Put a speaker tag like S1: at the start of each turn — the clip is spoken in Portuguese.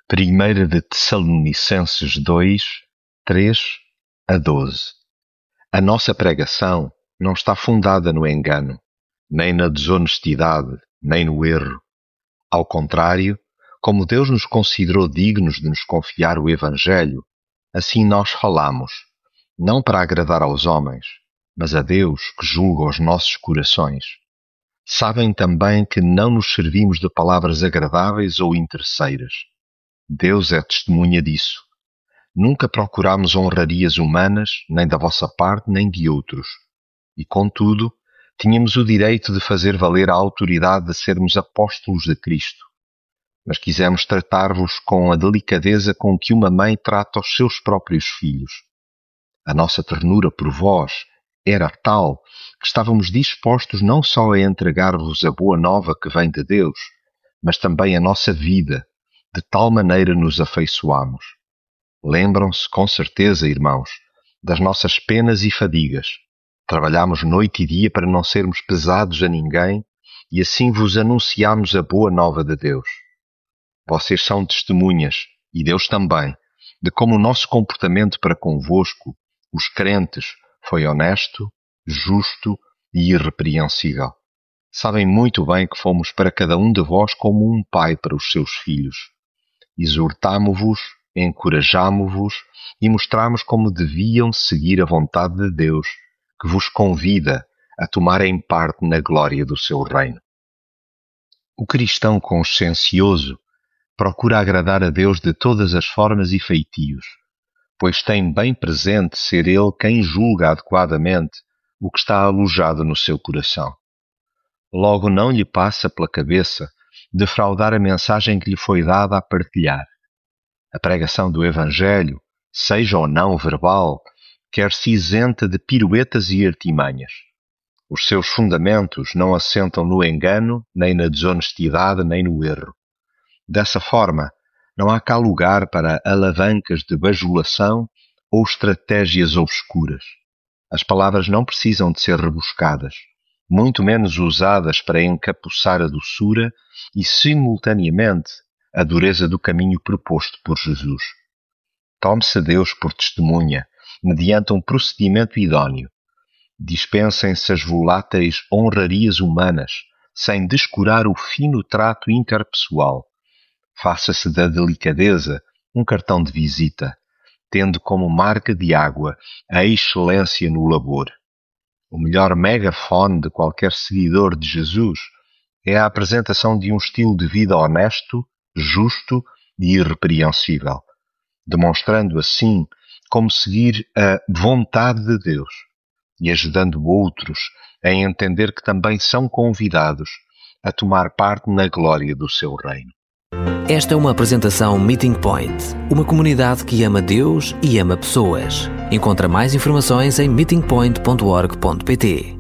S1: Primeira de Tessalonicenses 2, 3 a 12. A nossa pregação não está fundada no engano, nem na desonestidade, nem no erro. Ao contrário, como Deus nos considerou dignos de nos confiar o Evangelho, assim nós falamos, não para agradar aos homens, mas a Deus que julga os nossos corações. Sabem também que não nos servimos de palavras agradáveis ou interesseiras. Deus é testemunha disso. Nunca procurámos honrarias humanas, nem da vossa parte, nem de outros. E, contudo, tínhamos o direito de fazer valer a autoridade de sermos apóstolos de Cristo. Mas quisemos tratar-vos com a delicadeza com que uma mãe trata os seus próprios filhos. A nossa ternura por vós era tal que estávamos dispostos não só a entregar-vos a boa nova que vem de Deus, mas também a nossa vida, de tal maneira nos afeiçoámos. Lembram-se, com certeza, irmãos, das nossas penas e fadigas. Trabalhámos noite e dia para não sermos pesados a ninguém e assim vos anunciámos a boa nova de Deus. Vocês são testemunhas, e Deus também, de como o nosso comportamento para convosco, os crentes, foi honesto, justo e irrepreensível. Sabem muito bem que fomos para cada um de vós como um pai para os seus filhos. Exortámo-vos, encorajámo-vos e mostramos como deviam seguir a vontade de Deus, que vos convida a tomarem parte na glória do seu reino. O cristão consciencioso procura agradar a Deus de todas as formas e feitios, pois tem bem presente ser Ele quem julga adequadamente o que está alojado no seu coração. Logo não lhe passa pela cabeça defraudar a mensagem que lhe foi dada a partilhar. A pregação do Evangelho, seja ou não verbal, quer-se isenta de piruetas e artimanhas. Os seus fundamentos não assentam no engano, nem na desonestidade, nem no erro. Dessa forma, não há cá lugar para alavancas de bajulação ou estratégias obscuras. As palavras não precisam de ser rebuscadas, muito menos usadas para encapuçar a doçura e, simultaneamente, a dureza do caminho proposto por Jesus. Tome-se Deus por testemunha, mediante um procedimento idóneo. Dispensem-se as voláteis honrarias humanas, sem descurar o fino trato interpessoal. Faça-se da delicadeza um cartão de visita, tendo como marca de água a excelência no labor. O melhor megafone de qualquer seguidor de Jesus é a apresentação de um estilo de vida honesto, justo e irrepreensível, demonstrando assim como seguir a vontade de Deus e ajudando outros a entender que também são convidados a tomar parte na glória do seu reino.
S2: Esta é uma apresentação Meeting Point, uma comunidade que ama Deus e ama pessoas. Encontra mais informações em meetingpoint.org.pt.